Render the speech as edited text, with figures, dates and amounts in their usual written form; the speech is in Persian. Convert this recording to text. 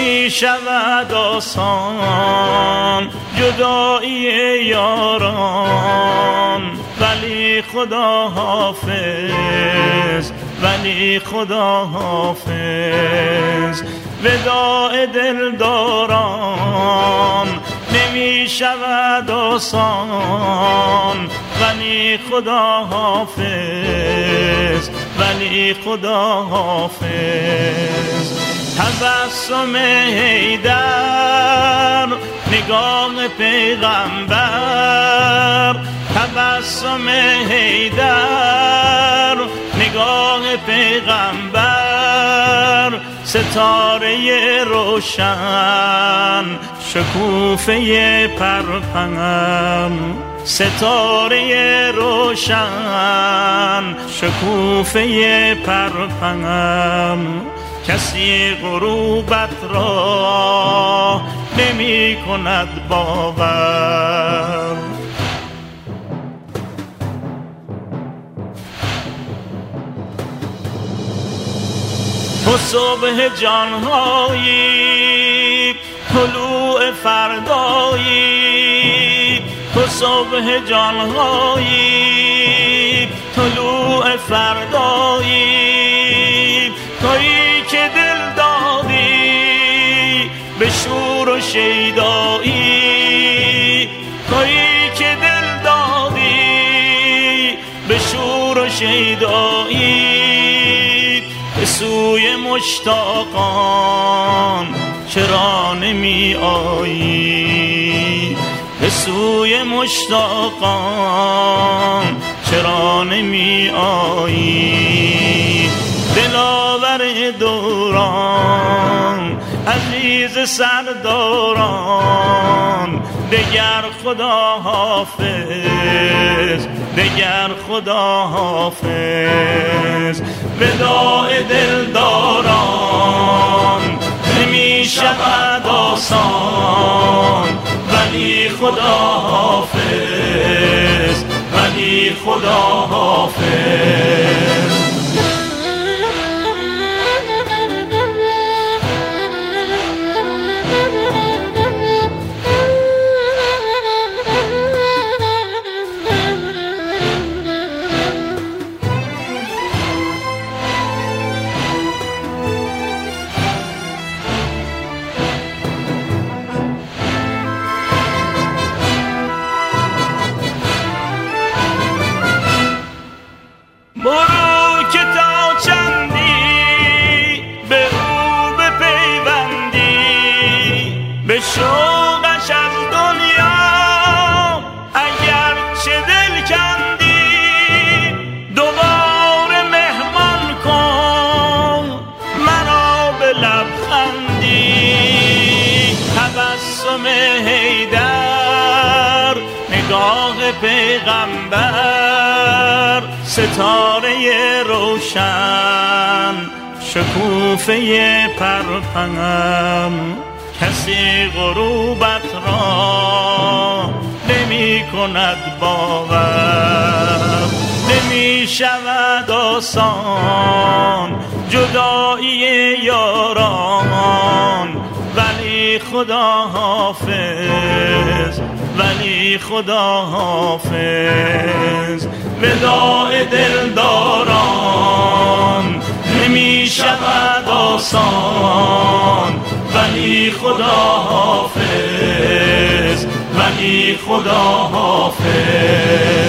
نمی شود آسان جدایی یاران، ولی خدا حافظ، ولی خدا حافظ. وداع دلداران نمی شود آسان، ولی خدا حافظ، ولی خدا حافظ. تبسم حیدر نگاه پیغمبر، تبسم حیدر نگاه پیغمبر، ستاره روشن شکوفه پرپنم، ستاره روشن شکوفه پرپنم. کسی غروبت را نمی کند باور. تو صبح جانهایی، طلوع فردایی، تو صبح جانهایی، طلوع فردایی، تویی که دل دادی به شور و شیدایی، تویی که دل دادی به شور و شیدایی. به سوی مشتاقان چرا نمی آیی؟ به سوی مشتاقان چرا نمی آیی؟ دلاور دوران عزیز سرداران، دگر خدا حافظ، دگر خدا حافظ. وداع دلداران نمی شود آسان، ولی خدا حافظ، ولی خدا حافظ. برو که تا چندی به او بپیوندی، به شوقش از دنیا اگر چه دل کندی. دوباره مهمان کن مرا به لبخندی. تبسم حیدر نگاه پیغمبر، ستاره روشن شکوفه پرپنم. کسی غروبت را نمی کند باور. نمی شود آسان جدایی یاران، ولی خدا حافظ، ولی خدا حافظ. وداع دلداران نمی شود آسان، ولی خدا حافظ، ولی خدا حافظ.